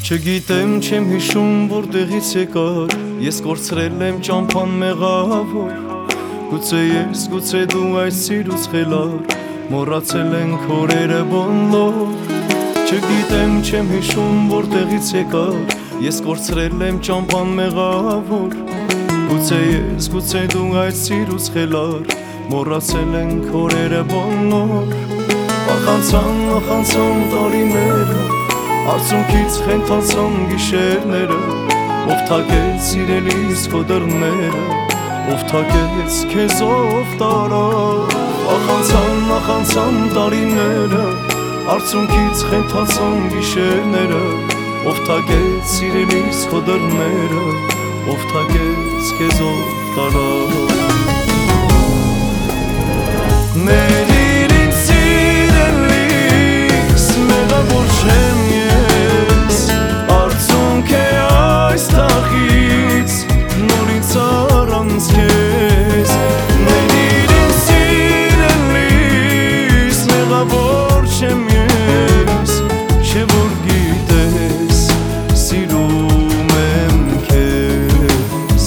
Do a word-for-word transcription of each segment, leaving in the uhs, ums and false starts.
Չգիտեմ չեմ հիշում որտեղից եկար, ես կորցրել եմ ճամփան մեղավոր։ Գուցե ես, գուցե դու այս սիրուց խելար, մոռացել ենք օրերը բոլոր։ Չգիտեմ չեմ հիշում որտեղից եկար, ես կորցրել եմ ճամփան մեղավոր։ Գուցե ես, գուցե դու այս սիրուց խելար, մոռացել ենք օրերը բոլոր։ Ախանցան, ախանցան տարիները, արցունքից խենթացան գիշերները, ով թակեց սիրելիս քո դռները, ով թակեց քեզով տարավ։ Ախանցան, ախանցան տարիները, արցունքից խենթացան գիշերները, ով թակեց սիրելիս քո դռները, ով թակեց քեզով տարավ։ Ներիր ինձ սիրելիս, մեղավոր չեմ ես, արցունք է այս թաղից, նորից առանց քեզ։ Ներիր ինձ սիրելիս, մեղավոր չեմ ես, չէ որ գիտես, սիրում եմ քեզ։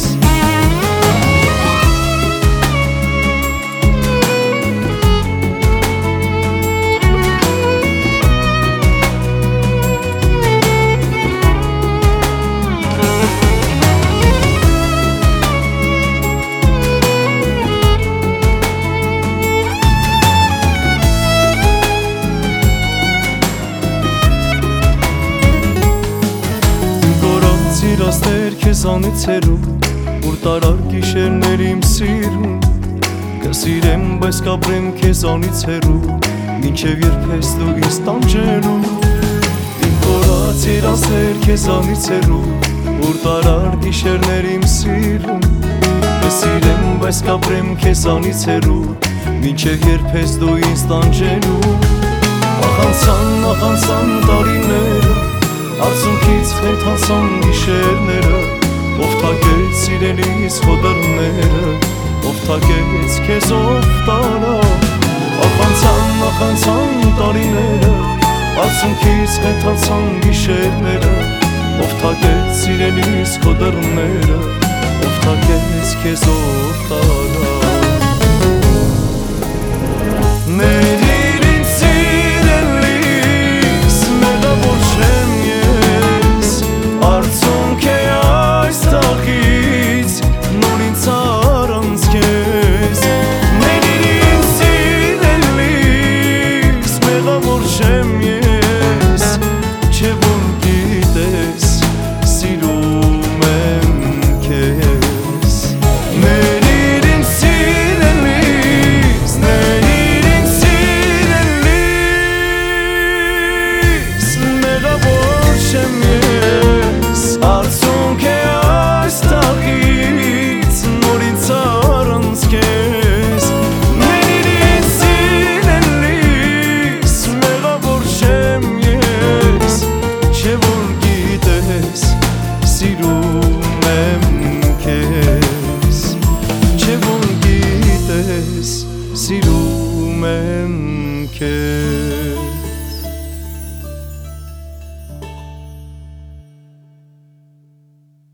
Սիրասներ քեզանից հեռու, ուր տարար գիշերներ իմ սիրուն։ Կսիրեմ, բայց կապրեմ քեզանից հեռու, մինչև երբ ես դու ինձ տանջելու։ Իմ կորած սիրասներ քեզանից հեռու, ուր տարար գիշերներ իմ սիրուն։ Կսիրեմ, բայց կապրեմ քեզանից հեռու, մինչև երբ ես դու ինձ տանջելու։ Ախանցան, ախանցան տարիները, արցունքից խենթացան գիշերները, ով թակեց սիրելիս քո դռները, ով թակեց քեզով տարավ։ Ախանցան, ախանցան տարիները, արցունքից խենթացան գիշերները, ով թակեց սիրելիս քո դռները, ով թակեց քեզով տարավ։